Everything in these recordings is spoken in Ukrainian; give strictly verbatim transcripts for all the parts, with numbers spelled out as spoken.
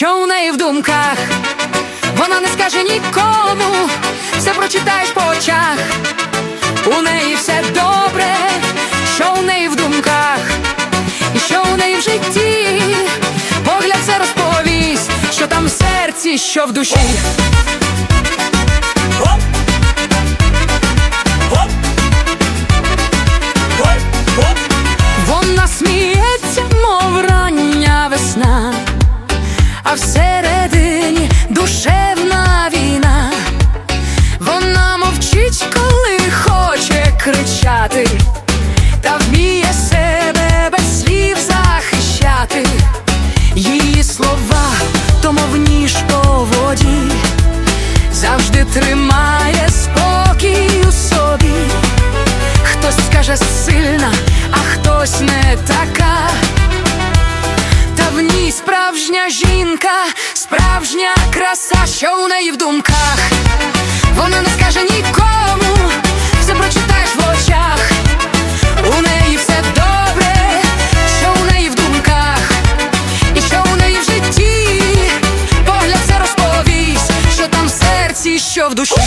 що у неї в думках. Вона не скаже нікому, все прочитаєш по очах. У неї все добре, що у неї в думках, і що у неї в житті. Погляд все розповість, що там в серці, що в душі. Вона сміється, мов рання весна, а всередині душевна війна. Вона мовчить, коли хоче кричати, та вміє себе без слів захищати. Її слова, то мов ніж по воді, завжди тримає спокій у собі. Хтось скаже сильна, а хтось не така, та в ній справжня жінка, справжня краса, що у неї в думках. Вона не скаже нікому, все прочитаєш в очах. У неї все добре, що у неї в думках, і що у неї в житті. Погляд все розповість, що там в серці, що в душі.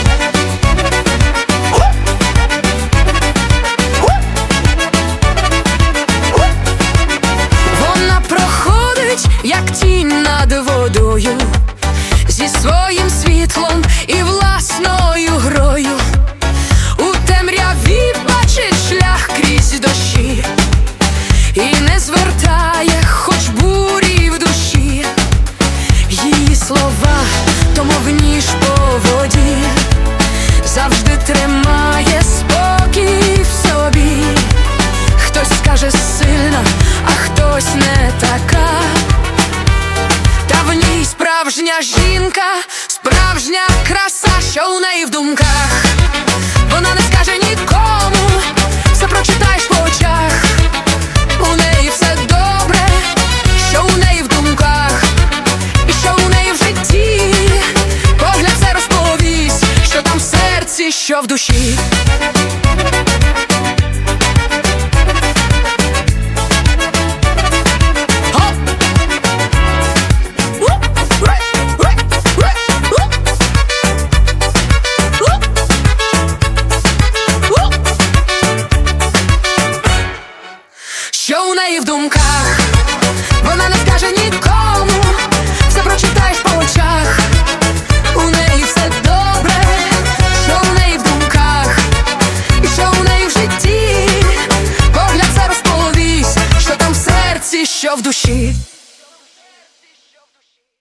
Вона проходить, як тінь над водою, зі своїм світлом і власною грою. У темряві бачить шлях крізь дощі, і не звертає, хоч бурі в душі. Її слова, то мов ніж по воді, завжди тримає спокій в собі. Хтось скаже сильна, а хтось не така, та в ній справжня жінка, справжня краса, що у неї в думках. Вона не скаже нікому,